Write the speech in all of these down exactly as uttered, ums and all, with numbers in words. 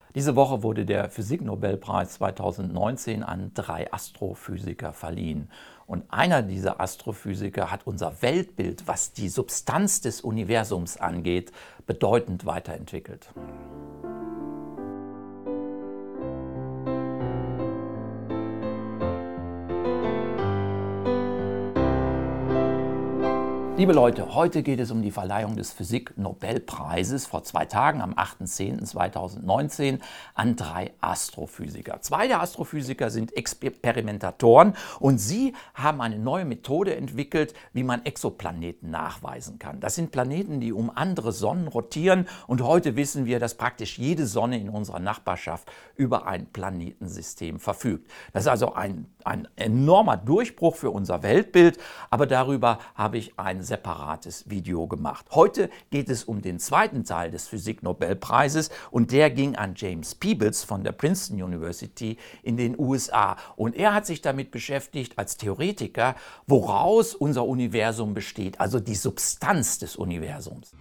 Diese Woche wurde der Physiknobelpreis zweitausendneunzehn an drei Astrophysiker verliehen. Und einer dieser Astrophysiker hat unser Weltbild, was die Substanz des Universums angeht, bedeutend weiterentwickelt. Liebe Leute, heute geht es um die Verleihung des Physik-Nobelpreises vor zwei Tagen, am achter zehnter zweitausendneunzehn, an drei Astrophysiker. Zwei der Astrophysiker sind Experimentatoren und sie haben eine neue Methode entwickelt, wie man Exoplaneten nachweisen kann. Das sind Planeten, die um andere Sonnen rotieren, und heute wissen wir, dass praktisch jede Sonne in unserer Nachbarschaft über ein Planetensystem verfügt. Das ist also ein, ein enormer Durchbruch für unser Weltbild, aber darüber habe ich ein separates Video gemacht. Heute geht es um den zweiten Teil des Physik-Nobelpreises, und der ging an James Peebles von der Princeton University in den U S A. Und er hat sich damit beschäftigt als Theoretiker, woraus unser Universum besteht, also die Substanz des Universums.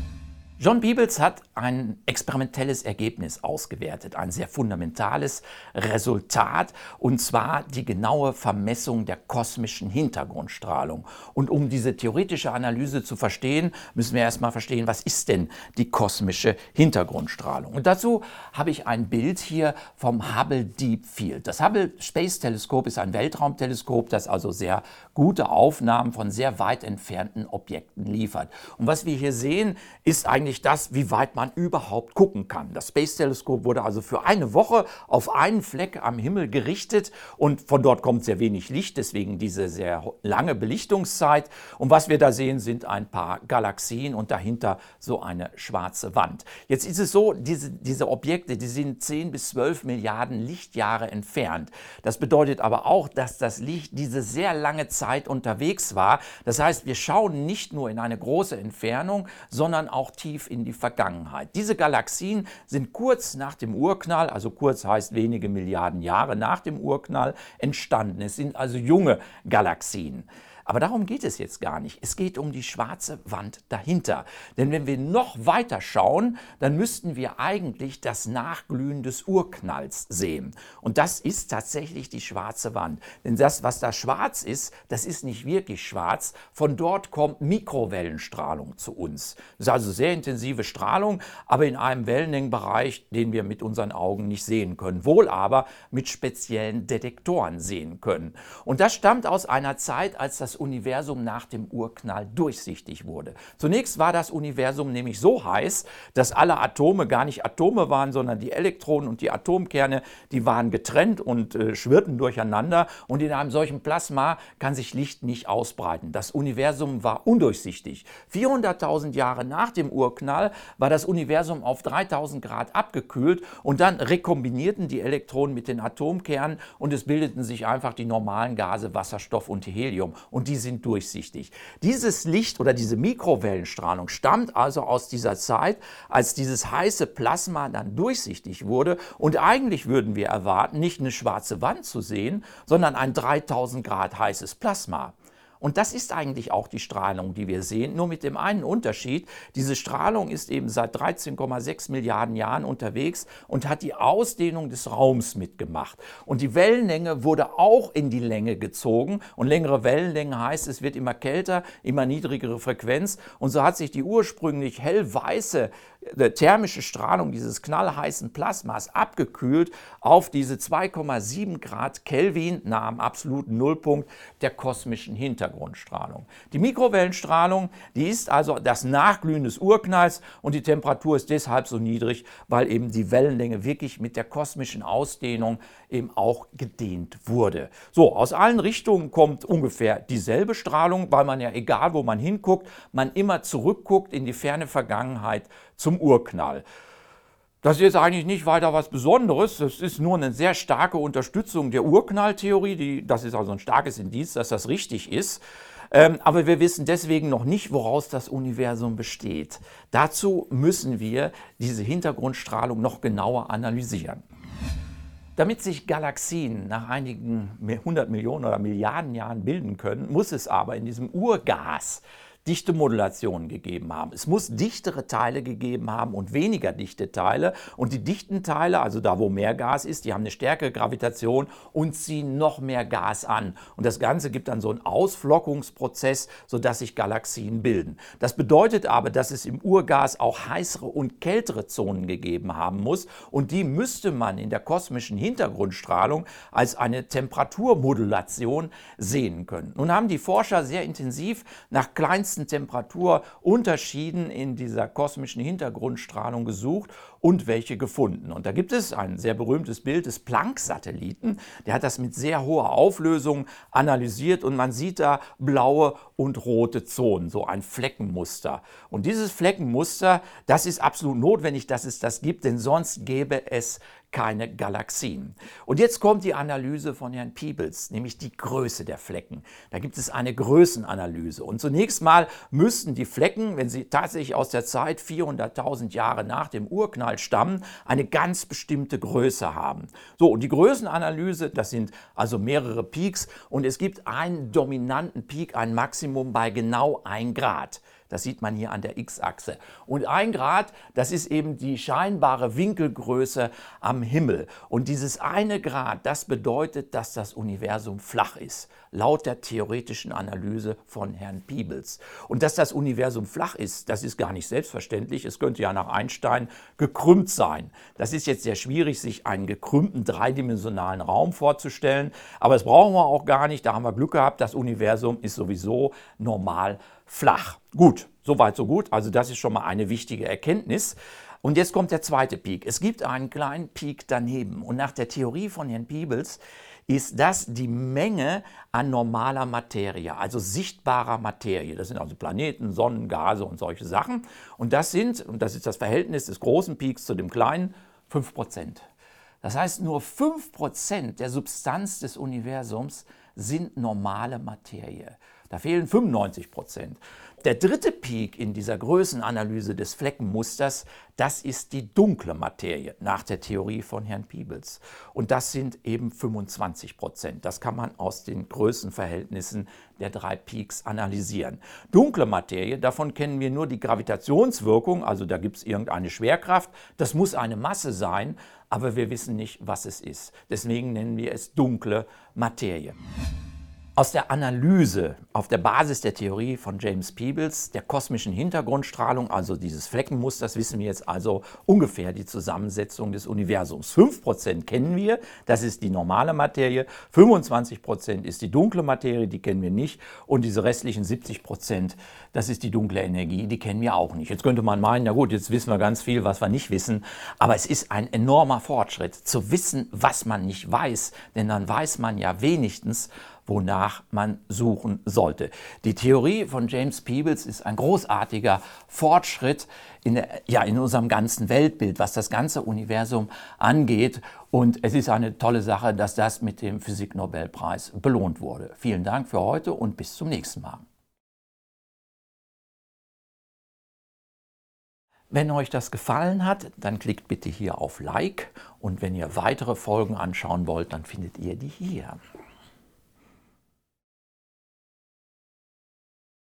John Peebles hat ein experimentelles Ergebnis ausgewertet, ein sehr fundamentales Resultat, und zwar die genaue Vermessung der kosmischen Hintergrundstrahlung. Und um diese theoretische Analyse zu verstehen, müssen wir erstmal verstehen, was ist denn die kosmische Hintergrundstrahlung. Und dazu habe ich ein Bild hier vom Hubble Deep Field. Das Hubble Space Teleskop ist ein Weltraumteleskop, das also sehr gute Aufnahmen von sehr weit entfernten Objekten liefert. Und was wir hier sehen, ist eigentlich das, wie weit man überhaupt gucken kann. Das Space-Teleskop wurde also für eine Woche auf einen Fleck am Himmel gerichtet, und von dort kommt sehr wenig Licht, deswegen diese sehr lange Belichtungszeit. Und was wir da sehen, sind ein paar Galaxien und dahinter so eine schwarze Wand. Jetzt ist es so, diese, diese Objekte, die sind zehn bis zwölf Milliarden Lichtjahre entfernt. Das bedeutet aber auch, dass das Licht diese sehr lange Zeit unterwegs war. Das heißt, wir schauen nicht nur in eine große Entfernung, sondern auch tief in die Vergangenheit. Diese Galaxien sind kurz nach dem Urknall, also kurz heißt wenige Milliarden Jahre nach dem Urknall, entstanden. Es sind also junge Galaxien. Aber darum geht es jetzt gar nicht. Es geht um die schwarze Wand dahinter. Denn wenn wir noch weiter schauen, dann müssten wir eigentlich das Nachglühen des Urknalls sehen. Und das ist tatsächlich die schwarze Wand. Denn das, was da schwarz ist, das ist nicht wirklich schwarz. Von dort kommt Mikrowellenstrahlung zu uns. Das ist also sehr intensive Strahlung, aber in einem Wellenlängenbereich, den wir mit unseren Augen nicht sehen können. Wohl aber mit speziellen Detektoren sehen können. Und das stammt aus einer Zeit, als das Universum nach dem Urknall durchsichtig wurde. Zunächst war das Universum nämlich so heiß, dass alle Atome gar nicht Atome waren, sondern die Elektronen und die Atomkerne, die waren getrennt und äh, schwirrten durcheinander, und in einem solchen Plasma kann sich Licht nicht ausbreiten. Das Universum war undurchsichtig. vierhunderttausend Jahre nach dem Urknall war das Universum auf dreitausend Grad abgekühlt, und dann rekombinierten die Elektronen mit den Atomkernen und es bildeten sich einfach die normalen Gase Wasserstoff und Helium. Und die sind durchsichtig. Dieses Licht oder diese Mikrowellenstrahlung stammt also aus dieser Zeit, als dieses heiße Plasma dann durchsichtig wurde, und eigentlich würden wir erwarten, nicht eine schwarze Wand zu sehen, sondern ein dreitausend Grad heißes Plasma. Und das ist eigentlich auch die Strahlung, die wir sehen, nur mit dem einen Unterschied: Diese Strahlung ist eben seit dreizehn Komma sechs Milliarden Jahren unterwegs und hat die Ausdehnung des Raums mitgemacht. Und die Wellenlänge wurde auch in die Länge gezogen, und längere Wellenlänge heißt, es wird immer kälter, immer niedrigere Frequenz, und so hat sich die ursprünglich hellweiße äh, thermische Strahlung dieses knallheißen Plasmas abgekühlt auf diese zwei Komma sieben Grad Kelvin, nah am absoluten Nullpunkt der kosmischen Hintergrundstrahlung. Die Mikrowellenstrahlung, die ist also das Nachglühen des Urknalls, und die Temperatur ist deshalb so niedrig, weil eben die Wellenlänge wirklich mit der kosmischen Ausdehnung eben auch gedehnt wurde. So, aus allen Richtungen kommt ungefähr dieselbe Strahlung, weil man ja, egal wo man hinguckt, man immer zurückguckt in die ferne Vergangenheit zum Urknall. Das ist jetzt eigentlich nicht weiter was Besonderes, das ist nur eine sehr starke Unterstützung der Urknalltheorie, die, das ist also ein starkes Indiz, dass das richtig ist. Ähm, aber wir wissen deswegen noch nicht, woraus das Universum besteht. Dazu müssen wir diese Hintergrundstrahlung noch genauer analysieren. Damit sich Galaxien nach einigen hundert Millionen oder Milliarden Jahren bilden können, muss es aber in diesem Urgas Dichtemodulationen gegeben haben. Es muss dichtere Teile gegeben haben und weniger dichte Teile. Und die dichten Teile, also da, wo mehr Gas ist, die haben eine stärkere Gravitation und ziehen noch mehr Gas an. Und das Ganze gibt dann so einen Ausflockungsprozess, sodass sich Galaxien bilden. Das bedeutet aber, dass es im Urgas auch heißere und kältere Zonen gegeben haben muss. Und die müsste man in der kosmischen Hintergrundstrahlung als eine Temperaturmodulation sehen können. Nun haben die Forscher sehr intensiv nach kleinsten Temperaturunterschieden in dieser kosmischen Hintergrundstrahlung gesucht und welche gefunden. Und da gibt es ein sehr berühmtes Bild des Planck-Satelliten. Der hat das mit sehr hoher Auflösung analysiert und man sieht da blaue und rote Zonen, so ein Fleckenmuster. Und dieses Fleckenmuster, das ist absolut notwendig, dass es das gibt, denn sonst gäbe es keine Galaxien. Und jetzt kommt die Analyse von Herrn Peebles, nämlich die Größe der Flecken. Da gibt es eine Größenanalyse. Und zunächst mal müssten die Flecken, wenn sie tatsächlich aus der Zeit vierhunderttausend Jahre nach dem Urknall stammen, eine ganz bestimmte Größe haben. So, und die Größenanalyse, das sind also mehrere Peaks und es gibt einen dominanten Peak, ein Maximum bei genau ein Grad. Das sieht man hier an der X-Achse. Und ein Grad, das ist eben die scheinbare Winkelgröße am Himmel. Und dieses eine Grad, das bedeutet, dass das Universum flach ist, laut der theoretischen Analyse von Herrn Peebles. Und dass das Universum flach ist, das ist gar nicht selbstverständlich. Es könnte ja nach Einstein gekrümmt sein. Das ist jetzt sehr schwierig, sich einen gekrümmten dreidimensionalen Raum vorzustellen. Aber das brauchen wir auch gar nicht. Da haben wir Glück gehabt. Das Universum ist sowieso normal flach. Gut, soweit so gut. Also das ist schon mal eine wichtige Erkenntnis. Und jetzt kommt der zweite Peak. Es gibt einen kleinen Peak daneben. Und nach der Theorie von Herrn Peebles ist das die Menge an normaler Materie, also sichtbarer Materie. Das sind also Planeten, Sonnen, Gase und solche Sachen. Und das sind, und das ist das Verhältnis des großen Peaks zu dem kleinen, fünf Prozent. Das heißt, nur fünf Prozent der Substanz des Universums sind normale Materie. Da fehlen fünfundneunzig Prozent. Der dritte Peak in dieser Größenanalyse des Fleckenmusters, das ist die dunkle Materie nach der Theorie von Herrn Peebles. Und das sind eben fünfundzwanzig Prozent. Das kann man aus den Größenverhältnissen der drei Peaks analysieren. Dunkle Materie, davon kennen wir nur die Gravitationswirkung, also da gibt es irgendeine Schwerkraft. Das muss eine Masse sein, aber wir wissen nicht, was es ist. Deswegen nennen wir es dunkle Materie. Aus der Analyse auf der Basis der Theorie von James Peebles, der kosmischen Hintergrundstrahlung, also dieses Fleckenmusters, wissen wir jetzt also ungefähr die Zusammensetzung des Universums. fünf Prozent kennen wir, das ist die normale Materie, fünfundzwanzig Prozent ist die dunkle Materie, die kennen wir nicht, und diese restlichen siebzig Prozent, das ist die dunkle Energie, die kennen wir auch nicht. Jetzt könnte man meinen, na gut, jetzt wissen wir ganz viel, was wir nicht wissen, aber es ist ein enormer Fortschritt, zu wissen, was man nicht weiß, denn dann weiß man ja wenigstens, wonach man suchen sollte. Die Theorie von James Peebles ist ein großartiger Fortschritt in, der, ja, in unserem ganzen Weltbild, was das ganze Universum angeht. Und es ist eine tolle Sache, dass das mit dem Physik-Nobelpreis belohnt wurde. Vielen Dank für heute und bis zum nächsten Mal. Wenn euch das gefallen hat, dann klickt bitte hier auf Like und wenn ihr weitere Folgen anschauen wollt, dann findet ihr die hier.